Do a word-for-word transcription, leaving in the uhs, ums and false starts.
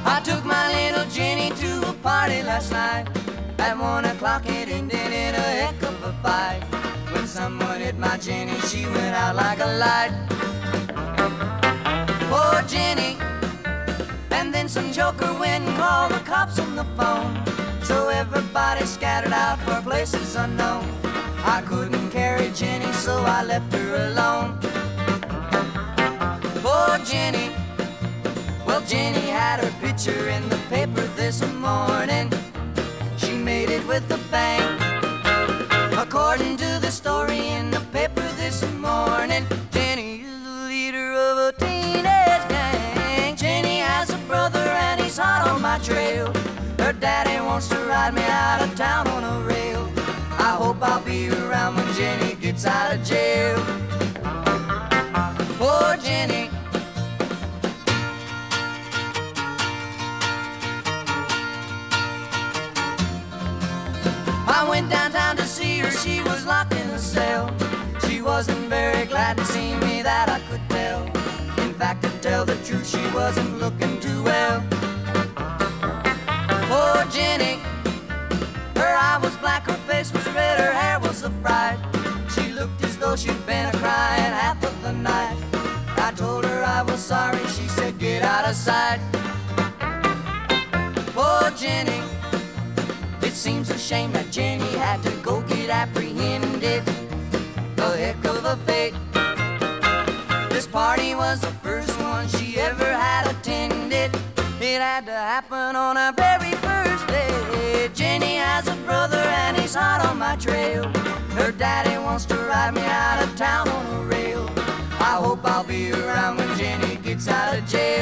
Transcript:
I took my little Jenny to a party last night. At one o'clock it ended in a heck of a fight. When someone hit my Jenny, she went out like a light. Poor Jenny. And then some joker went and called the cops on the phone. So everybody scattered out for places unknown. I couldn't carry Jenny, so I left her alone. Poor Jenny. Well, Jenny had her picture in the paper this morning. She made it with a bang. According to the story in the paper this morning, Jenny is the leader of a teenage gang. Jenny has a brother and he's hot on my trail. Her daddy wants to ride me out of town on a rail. I hope I'll be around when Jenny gets out of jail. Poor Jenny. I went downtown to see her, she was locked in a cell. She wasn't very glad to see me, that I could tell. In fact, to tell the truth, she wasn't looking too well. Poor Jenny. Her eye was black, her face was red, her hair was a fright. She looked as though she'd been a-crying half of the night. I told her I was sorry, she said get out of sight. Poor Jenny. It seems a shame that Jenny had to go get apprehended. A heck of a fate. This party was the first one she ever had attended. It had to happen on her very first day. Jenny has a brother and he's hot on my trail. Her daddy wants to ride me out of town on a rail. I hope I'll be around when Jenny gets out of jail.